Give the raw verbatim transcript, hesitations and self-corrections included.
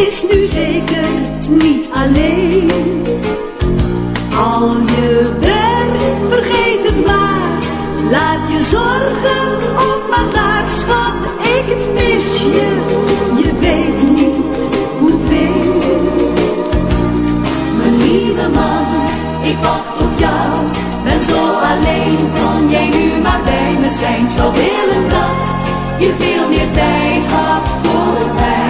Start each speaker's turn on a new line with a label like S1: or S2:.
S1: is nu zeker niet alleen. Al je werk, vergeet het maar. Laat je zorgen ook maar daar, schat. Ik mis je, je weet niet hoeveel. Mijn lieve man, ik wacht op jou. Ben zo alleen, kon jij nu maar bij me zijn. Zou willen dat je veel